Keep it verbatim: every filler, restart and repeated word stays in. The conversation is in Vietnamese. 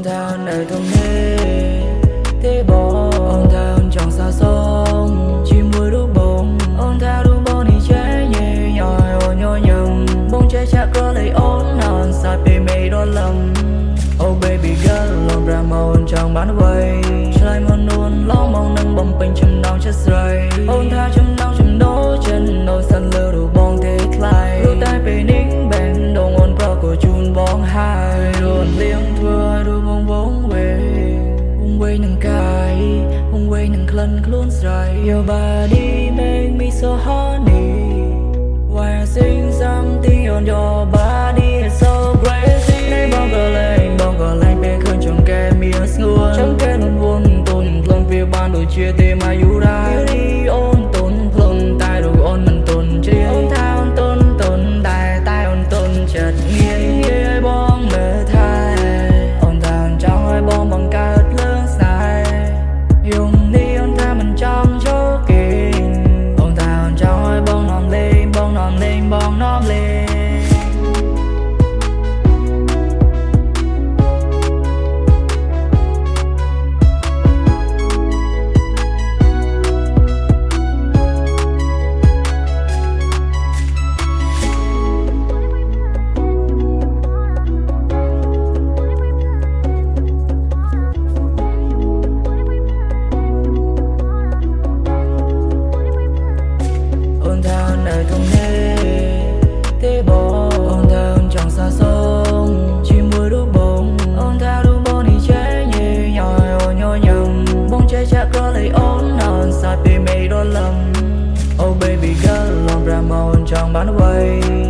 thao nơi thùng hê thế bỏ ôn thao trong xa sông chỉ mùi đúc bông ôn thao đúc bông thì chế nhẹ nhòi ôn nhô nhầm bông chế chắc có lấy ôn non sạch bị mê đôi lầm. Oh baby girl lòng ra môn trong bán quay trái môn luôn lo mong nâng bông bình châm đong chất rơi ôn thao châm đong châm đố chân nồi sân lưu đủ bông thế lại đôi tay bề nính bèn đồng ôn pro của chun bóng hai luôn liêng thưa đôi bông bóng về bông quay nâng cài bông quay nâng khăn luôn dài your body make me so horny why I sing something on your body it's so crazy nay bông cờ lên bông cờ lên bên khơi trong kẻ miếng ngua chẳng kẻ luôn buồn tồn lòng việc ban đôi chia tê mà yêu ra đi ôn tồn lòng tai đồ ôn mình tồn chia ôn thao ôn tồn tồn tai tai ôn tồn chợt nghe nghe bông mê thai ôn thao trong hai bông bằng cát lớn dài dùng đi ôn thao mình trong chỗ kinh ôn thao trong hai bông nòng lên bông nòng lên bông nòng lên. Ôn thao nơi thùng hê thế bỏ ôn thao trong xa sông chỉ mùi đúc bông ôn thao đúc bông thì chế nhẹ nhòi ôn nhô nhầm bông chế chắc có lấy ôn non sạch bị mê đôi lầm. Oh baby girl lòng ra môn trong bán quay